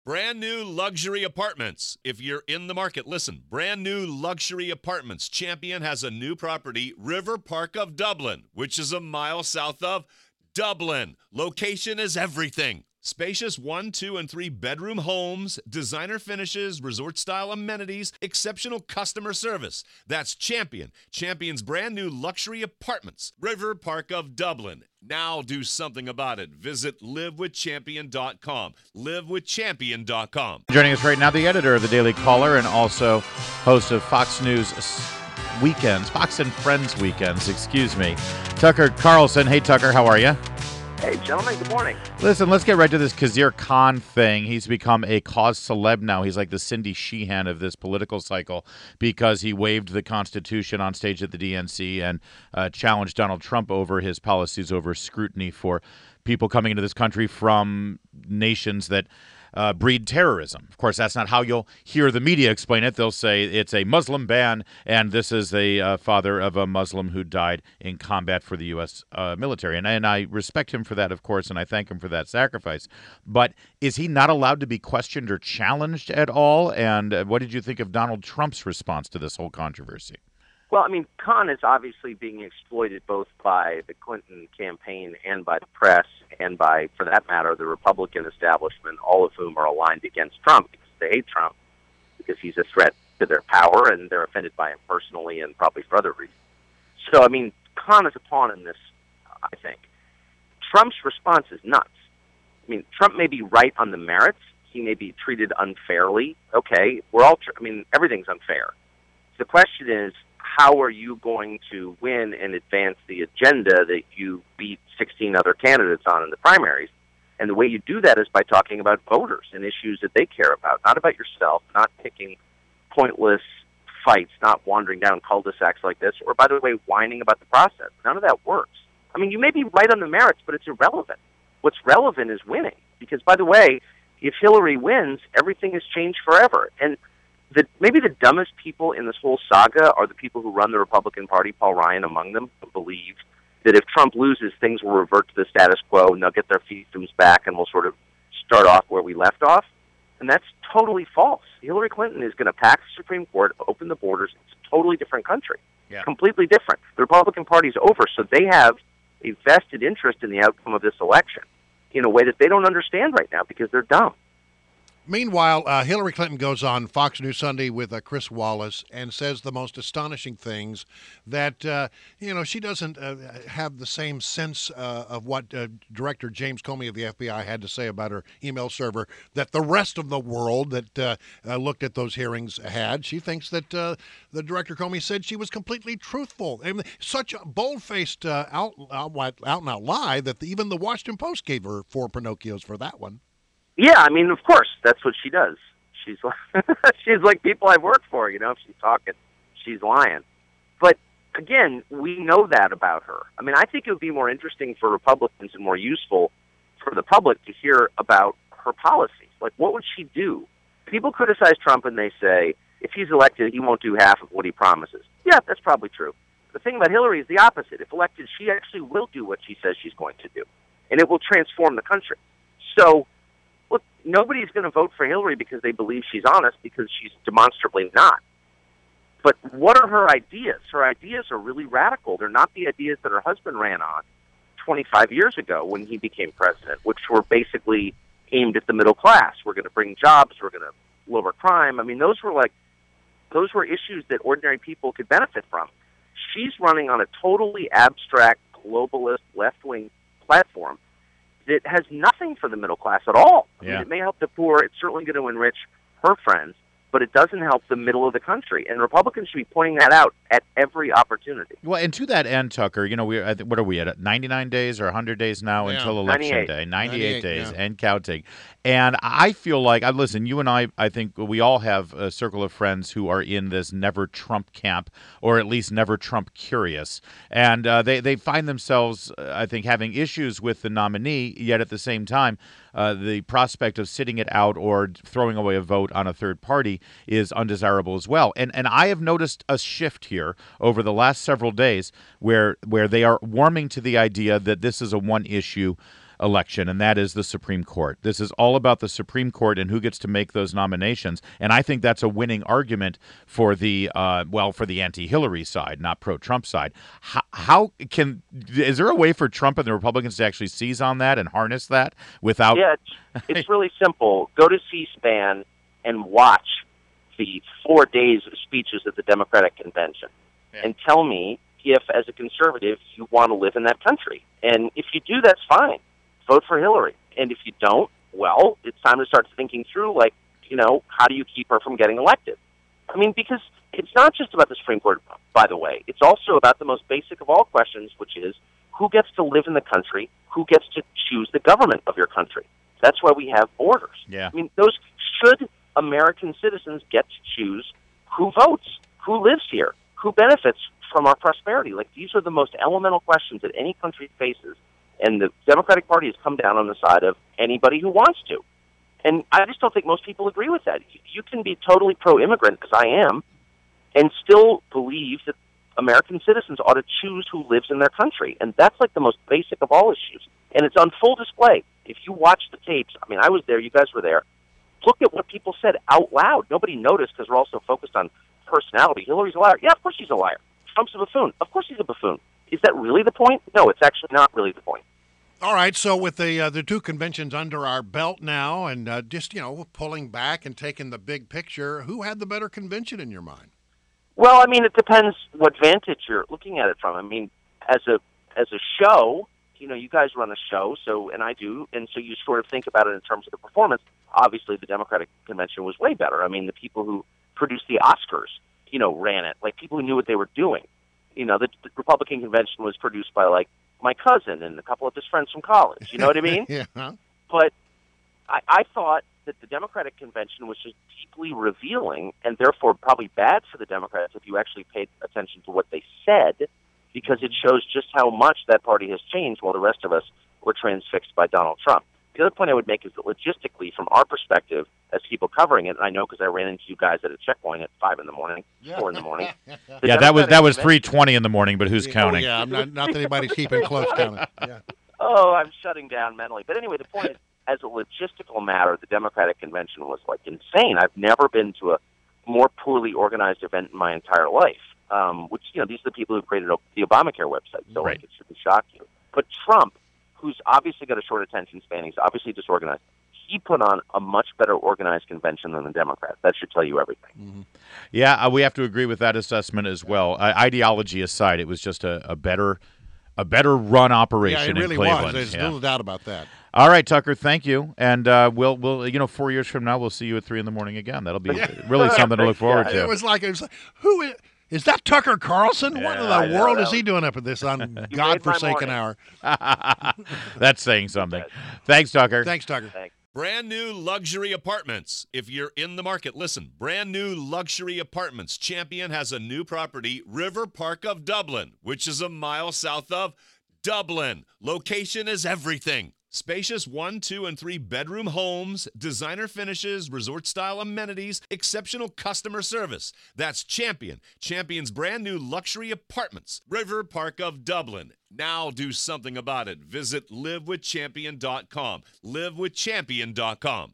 Brand new luxury apartments. If you're in the market, listen. Brand new luxury apartments. Champion has a new property, River Park of Dublin, which is a mile south of Dublin. Location is everything. Spacious 1, 2, and 3 bedroom homes, designer finishes, resort-style amenities, exceptional customer service. That's Champion. Champion's brand new luxury apartments, River Park of Dublin. Now do something about it. Visit livewithchampion.com. Livewithchampion.com. Joining us right now, the editor of the Daily Caller and also host of Fox News Weekends, Fox and Friends Weekends, Tucker Carlson. Hey, Tucker, how are you? Hey, gentlemen, good morning. Listen, let's get right to this Khizr Khan thing. He's become a cause celeb now. He's like the Cindy Sheehan of this political cycle because he waived the Constitution on stage at the DNC and challenged Donald Trump over his policies over scrutiny for people coming into this country from nations that breed terrorism. Of course, that's not how you'll hear the media explain it. They'll say it's a Muslim ban, and this is a father of a Muslim who died in combat for the U.S. Military. And I respect him for that, of course, and I thank him for that sacrifice. But is he not allowed to be questioned or challenged at all? And what did you think of Donald Trump's response to this whole controversy? Well, I mean, Khan is obviously being exploited both by the Clinton campaign and by the press and by, for that matter, the Republican establishment, all of whom are aligned against Trump because they hate Trump, because he's a threat to their power and they're offended by him personally and probably for other reasons. So, I mean, Khan is a pawn in this, I think. Trump's response is nuts. I mean, Trump may be right on the merits. He may be treated unfairly. Okay, everything's unfair. The question is, how are you going to win and advance the agenda that you beat 16 other candidates on in the primaries? And the way you do that is by talking about voters and issues that they care about, not about yourself, not picking pointless fights, not wandering down cul-de-sacs like this, or, by the way, whining about the process. None of that works. I mean, you may be right on the merits, but it's irrelevant. What's relevant is winning. Because, by the way, if Hillary wins, everything has changed forever. And maybe the dumbest people in this whole saga are the people who run the Republican Party, Paul Ryan among them, who believe that if Trump loses, things will revert to the status quo and they'll get their fiefdoms back and we'll sort of start off where we left off. And that's totally false. Hillary Clinton is going to pack the Supreme Court, open the borders. It's a totally different country. Yeah. Completely different. The Republican Party's over, so they have a vested interest in the outcome of this election in a way that they don't understand right now because they're dumb. Meanwhile, Hillary Clinton goes on Fox News Sunday with Chris Wallace and says the most astonishing things that, she doesn't have the same sense of what Director James Comey of the FBI had to say about her email server that the rest of the world that looked at those hearings had. She thinks that the Director Comey said she was completely truthful. I mean, such a bold-faced out-and-out lie that even the Washington Post gave her 4 Pinocchios for that one. Yeah, I mean, of course, that's what she does. She's like, she's like people I've worked for, if she's talking, she's lying. But, again, we know that about her. I mean, I think it would be more interesting for Republicans and more useful for the public to hear about her policies. Like, what would she do? People criticize Trump and they say, if he's elected, he won't do half of what he promises. Yeah, that's probably true. The thing about Hillary is the opposite. If elected, she actually will do what she says she's going to do, and it will transform the country. So, look, nobody's going to vote for Hillary because they believe she's honest, because she's demonstrably not. But what are her ideas? Her ideas are really radical. They're not the ideas that her husband ran on 25 years ago when he became president, which were basically aimed at the middle class. We're going to bring jobs. We're going to lower crime. I mean, those were issues that ordinary people could benefit from. She's running on a totally abstract, globalist, left-wing platform that has nothing for the middle class at all. I mean, it may help the poor. It's certainly going to enrich her friends, but it doesn't help the middle of the country. And Republicans should be pointing that out at every opportunity. Well, and to that end, Tucker, what are we at 99 days or 100 days now until Election 98. Day? 98 days and counting. And I feel like, listen, you and I think we all have a circle of friends who are in this never Trump camp, or at least never Trump curious. And they find themselves, I think, having issues with the nominee, yet at the same time, the prospect of sitting it out or throwing away a vote on a third party is undesirable as well. And I have noticed a shift here over the last several days where they are warming to the idea that this is a one-issue election, and that is the Supreme Court. This is all about the Supreme Court and who gets to make those nominations. And I think that's a winning argument for the for the anti-Hillary side, not pro-Trump side. Is there a way for Trump and the Republicans to actually seize on that and harness that without? Yeah, it's really simple. Go to C-SPAN and watch the 4 days of speeches at the Democratic Convention, and tell me if, as a conservative, you want to live in that country. And if you do, that's fine. Vote for Hillary. And if you don't, well, it's time to start thinking through, how do you keep her from getting elected? I mean, because it's not just about the Supreme Court, by the way. It's also about the most basic of all questions, which is who gets to live in the country, who gets to choose the government of your country. That's why we have borders. Yeah. I mean, should American citizens get to choose who votes, who lives here, who benefits from our prosperity? These are the most elemental questions that any country faces, and the Democratic Party has come down on the side of anybody who wants to. And I just don't think most people agree with that. You can be totally pro-immigrant, as I am, and still believe that American citizens ought to choose who lives in their country. And that's the most basic of all issues. And it's on full display. If you watch the tapes, I mean, I was there, you guys were there, look at what people said out loud. Nobody noticed because we're also focused on personality. Hillary's a liar. Yeah, of course she's a liar. Trump's a buffoon. Of course he's a buffoon. Is that really the point? No, it's actually not really the point. All right, so with the two conventions under our belt now and just pulling back and taking the big picture, who had the better convention in your mind? Well, I mean, it depends what vantage you're looking at it from. I mean, as a show, you guys run a show, and I do, and so you sort of think about it in terms of the performance. Obviously, the Democratic Convention was way better. I mean, the people who produced the Oscars, ran it, people who knew what they were doing. The Republican Convention was produced by, my cousin and a couple of his friends from college. You know what I mean? Yeah. But I thought that the Democratic Convention was just deeply revealing and therefore probably bad for the Democrats if you actually paid attention to what they said, because it shows just how much that party has changed while the rest of us were transfixed by Donald Trump. The other point I would make is that logistically, from our perspective as people covering it, and I know because I ran into you guys at a checkpoint at 5 in the morning, 4 in the morning. Yeah, that was 3:20 in the morning, but who's counting? Yeah, not that anybody's keeping close counting. Yeah. Oh, I'm shutting down mentally. But anyway, the point is, as a logistical matter, the Democratic Convention was insane. I've never been to a more poorly organized event in my entire life. Which these are the people who created the Obamacare website, so right. It shouldn't shock you. But Trump, who's obviously got a short attention span, he's obviously disorganized. He put on a much better organized convention than the Democrats. That should tell you everything. Mm-hmm. Yeah, we have to agree with that assessment as well. Ideology aside, it was just a better run operation it really in Cleveland. was. There's little doubt about that. All right, Tucker, thank you. And we'll 4 years from now, we'll see you at 3 in the morning again. That'll be really something to look forward to. It was like who is that Tucker Carlson? What in the world is he doing up at this godforsaken hour? That's saying something. Thanks, Tucker. Thanks, Tucker. Thanks. Brand new luxury apartments. If you're in the market, listen. Brand new luxury apartments. Champion has a new property, River Park of Dublin, which is a mile south of Dublin. Location is everything. Spacious 1, 2, and 3 bedroom homes, designer finishes, resort-style amenities, exceptional customer service. That's Champion. Champion's brand new luxury apartments. River Park of Dublin. Now do something about it. Visit livewithchampion.com. livewithchampion.com.